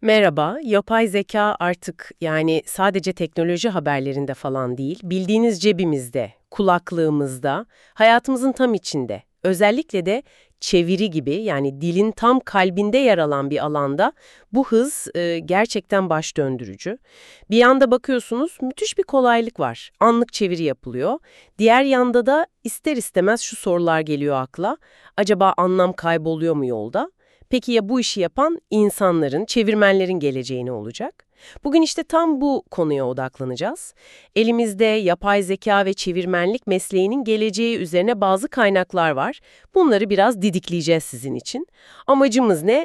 Merhaba, yapay zeka artık sadece teknoloji haberlerinde falan değil, bildiğiniz cebimizde, kulaklığımızda, hayatımızın tam içinde. Özellikle de çeviri gibi dilin tam kalbinde yer alan bir alanda bu hız gerçekten baş döndürücü. Bir yanda bakıyorsunuz müthiş bir kolaylık var. Anlık çeviri yapılıyor. Diğer yanda da ister istemez şu sorular geliyor akla. Acaba anlam kayboluyor mu yolda? Peki ya bu işi yapan insanların, çevirmenlerin geleceği ne olacak? Bugün işte tam bu konuya odaklanacağız. Elimizde yapay zeka ve çevirmenlik mesleğinin geleceği üzerine bazı kaynaklar var. Bunları biraz didikleyeceğiz sizin için. Amacımız ne?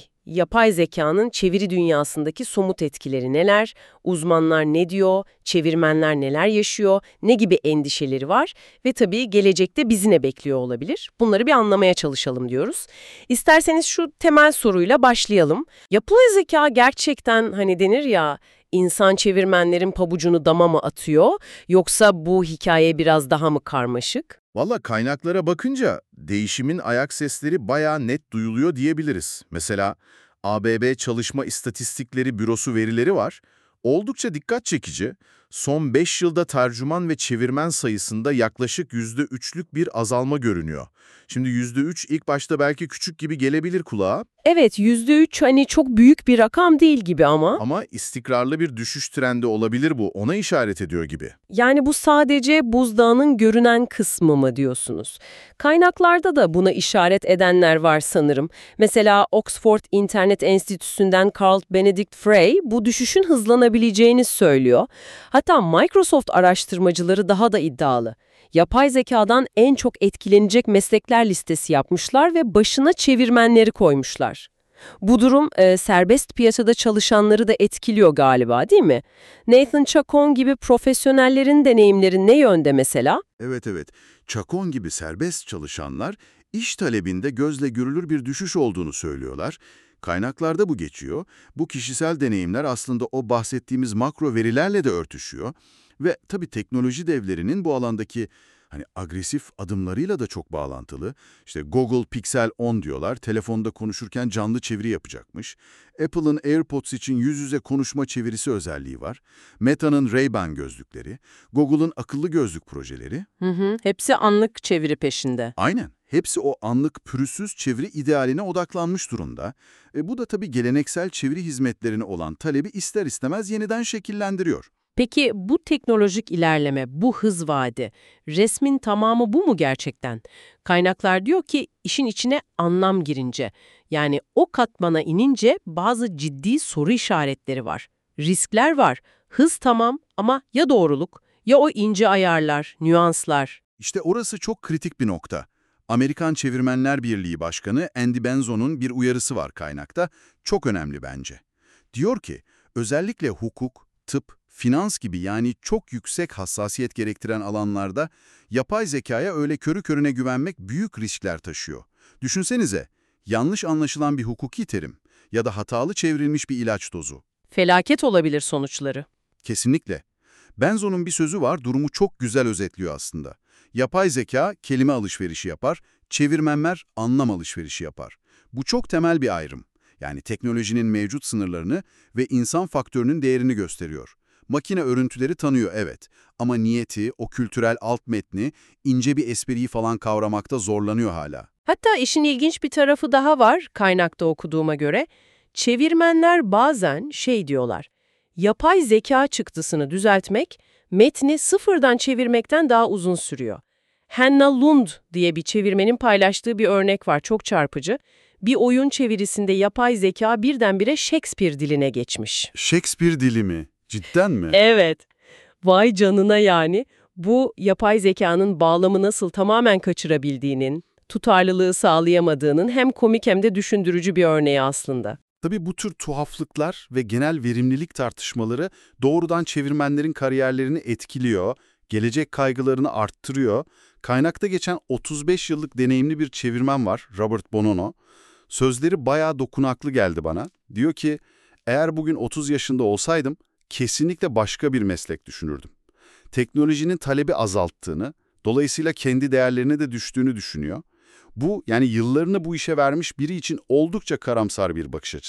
Yapay zekanın çeviri dünyasındaki somut etkileri neler? Uzmanlar ne diyor? Çevirmenler neler yaşıyor? Ne gibi endişeleri var? Ve tabii gelecekte bizi ne bekliyor olabilir? Bunları bir anlamaya çalışalım diyoruz. İsterseniz şu temel soruyla başlayalım. Yapay zeka gerçekten denir ya insan çevirmenlerin pabucunu dama mı atıyor yoksa bu hikaye biraz daha mı karmaşık? Valla kaynaklara bakınca değişimin ayak sesleri bayağı net duyuluyor diyebiliriz. Mesela ABB Çalışma İstatistikleri Bürosu verileri var. Oldukça dikkat çekici. Son 5 yılda tercüman ve çevirmen sayısında yaklaşık %3'lük bir azalma görünüyor. Şimdi %3 ilk başta belki küçük gibi gelebilir kulağa Evet, %3 çok büyük bir rakam değil gibi ama. ama istikrarlı bir düşüş trendi olabilir bu. Ona işaret ediyor gibi. Yani bu sadece buzdağının görünen kısmı mı diyorsunuz? Kaynaklarda da buna işaret edenler var sanırım. Mesela Oxford İnternet Enstitüsü'nden Carl Benedict Frey bu düşüşün hızlanabileceğini söylüyor. Hatta Microsoft araştırmacıları daha da iddialı. Yapay zekadan en çok etkilenecek meslekler listesi yapmışlar ve başına çevirmenleri koymuşlar. Bu durum serbest piyasada çalışanları da etkiliyor galiba, değil mi? Nathan Chacon gibi profesyonellerin deneyimleri ne yönde mesela? Evet. Çakon gibi serbest çalışanlar iş talebinde gözle görülür bir düşüş olduğunu söylüyorlar. Kaynaklarda bu geçiyor. Bu kişisel deneyimler aslında o bahsettiğimiz makro verilerle de örtüşüyor. Ve tabii teknoloji devlerinin bu alandaki agresif adımlarıyla da çok bağlantılı. İşte Google Pixel 10 diyorlar, telefonda konuşurken canlı çeviri yapacakmış. Apple'ın AirPods için yüz yüze konuşma çevirisi özelliği var. Meta'nın Ray-Ban gözlükleri, Google'ın akıllı gözlük projeleri. Hepsi anlık çeviri peşinde. Aynen. Hepsi o anlık pürüzsüz çeviri idealine odaklanmış durumda. Bu da tabii geleneksel çeviri hizmetlerine olan talebi ister istemez yeniden şekillendiriyor. Peki bu teknolojik ilerleme, bu hız vaadi, resmin tamamı bu mu gerçekten? Kaynaklar diyor ki işin içine anlam girince, yani o katmana inince bazı ciddi soru işaretleri var. Riskler var. Hız tamam ama ya doğruluk, ya o ince ayarlar, nüanslar. İşte orası çok kritik bir nokta. Amerikan Çevirmenler Birliği Başkanı Andy Benzon'un bir uyarısı var kaynakta. Çok önemli bence. Diyor ki, özellikle hukuk, tıp, finans gibi çok yüksek hassasiyet gerektiren alanlarda yapay zekaya öyle körü körüne güvenmek büyük riskler taşıyor. Düşünsenize, yanlış anlaşılan bir hukuki terim ya da hatalı çevrilmiş bir ilaç dozu. Felaket olabilir sonuçları. Kesinlikle. Benzon'un bir sözü var, durumu çok güzel özetliyor aslında. Yapay zeka kelime alışverişi yapar, çevirmenler anlam alışverişi yapar. Bu çok temel bir ayrım. Yani teknolojinin mevcut sınırlarını ve insan faktörünün değerini gösteriyor. Makine örüntüleri tanıyor, evet. Ama niyeti, o kültürel alt metni, ince bir espriyi falan kavramakta zorlanıyor hala. Hatta işin ilginç bir tarafı daha var kaynakta okuduğuma göre. Çevirmenler bazen diyorlar. Yapay zeka çıktısını düzeltmek, metni sıfırdan çevirmekten daha uzun sürüyor. Hannah Lund diye bir çevirmenin paylaştığı bir örnek var, çok çarpıcı. Bir oyun çevirisinde yapay zeka birdenbire Shakespeare diline geçmiş. Shakespeare dili mi? Cidden mi? Evet. Vay canına yani. Bu yapay zekanın bağlamı nasıl tamamen kaçırabildiğinin, tutarlılığı sağlayamadığının hem komik hem de düşündürücü bir örneği aslında. Tabii bu tür tuhaflıklar ve genel verimlilik tartışmaları doğrudan çevirmenlerin kariyerlerini etkiliyor, gelecek kaygılarını arttırıyor. Kaynakta geçen 35 yıllık deneyimli bir çevirmen var, Robert Bonono. Sözleri bayağı dokunaklı geldi bana. Diyor ki, eğer bugün 30 yaşında olsaydım kesinlikle başka bir meslek düşünürdüm. Teknolojinin talebi azalttığını, dolayısıyla kendi değerlerine de düştüğünü düşünüyor. Bu yıllarını bu işe vermiş biri için oldukça karamsar bir bakış açısı.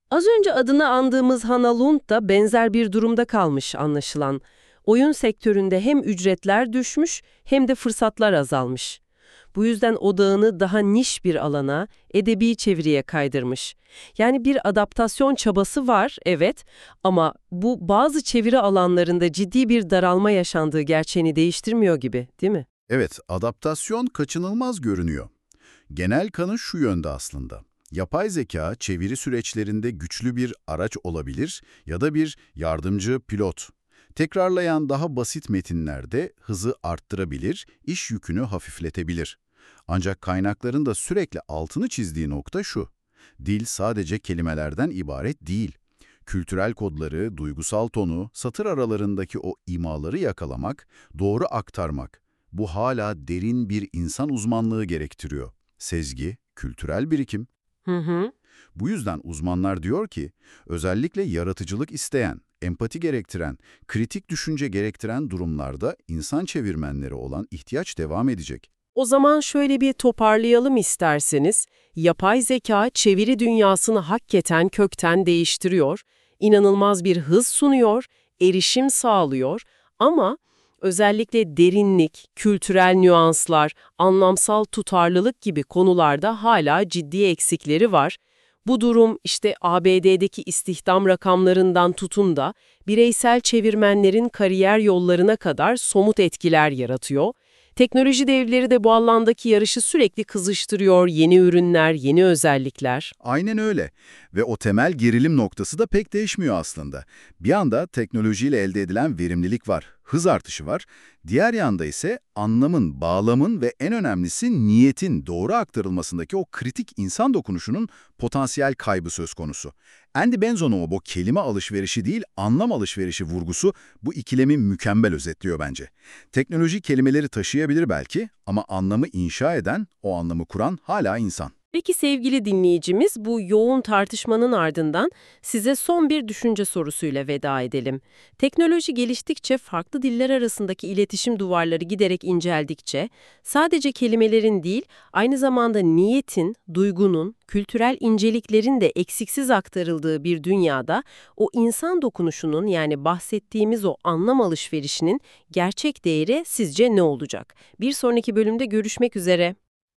Az önce adını andığımız Hannah Lund da benzer bir durumda kalmış anlaşılan. Oyun sektöründe hem ücretler düşmüş hem de fırsatlar azalmış. Bu yüzden odağını daha niş bir alana, edebi çeviriye kaydırmış. Yani bir adaptasyon çabası var, evet, ama bu bazı çeviri alanlarında ciddi bir daralma yaşandığı gerçeğini değiştirmiyor gibi, değil mi? Evet, adaptasyon kaçınılmaz görünüyor. Genel kanı şu yönde aslında. Yapay zeka çeviri süreçlerinde güçlü bir araç olabilir ya da bir yardımcı pilot. Tekrarlayan daha basit metinlerde hızı arttırabilir, iş yükünü hafifletebilir. Ancak kaynakların da sürekli altını çizdiği nokta şu: dil sadece kelimelerden ibaret değil. Kültürel kodları, duygusal tonu, satır aralarındaki o imaları yakalamak, doğru aktarmak. Bu hala derin bir insan uzmanlığı gerektiriyor. Sezgi, kültürel birikim. Hı hı. Bu yüzden uzmanlar diyor ki, özellikle yaratıcılık isteyen, empati gerektiren, kritik düşünce gerektiren durumlarda insan çevirmenleri olan ihtiyaç devam edecek. O zaman şöyle bir toparlayalım isterseniz. Yapay zeka çeviri dünyasını hakikaten kökten değiştiriyor, inanılmaz bir hız sunuyor, erişim sağlıyor ama özellikle derinlik, kültürel nüanslar, anlamsal tutarlılık gibi konularda hala ciddi eksikleri var. Bu durum işte ABD'deki istihdam rakamlarından tutun da bireysel çevirmenlerin kariyer yollarına kadar somut etkiler yaratıyor. Teknoloji devleri de bu alandaki yarışı sürekli kızıştırıyor, yeni ürünler, yeni özellikler. Aynen öyle. Ve o temel gerilim noktası da pek değişmiyor aslında. Bir yanda teknolojiyle elde edilen verimlilik var, hız artışı var. Diğer yanda ise anlamın, bağlamın ve en önemlisi niyetin doğru aktarılmasındaki o kritik insan dokunuşunun potansiyel kaybı söz konusu. Andy Benzon'un o bu kelime alışverişi değil, anlam alışverişi vurgusu bu ikilemi mükemmel özetliyor bence. Teknoloji kelimeleri taşıyabilir belki ama anlamı inşa eden, o anlamı kuran hala insan. Peki sevgili dinleyicimiz, bu yoğun tartışmanın ardından size son bir düşünce sorusuyla veda edelim. Teknoloji geliştikçe, farklı diller arasındaki iletişim duvarları giderek inceldikçe, sadece kelimelerin değil, aynı zamanda niyetin, duygunun, kültürel inceliklerin de eksiksiz aktarıldığı bir dünyada, o insan dokunuşunun, yani bahsettiğimiz o anlam alışverişinin gerçek değeri sizce ne olacak? Bir sonraki bölümde görüşmek üzere.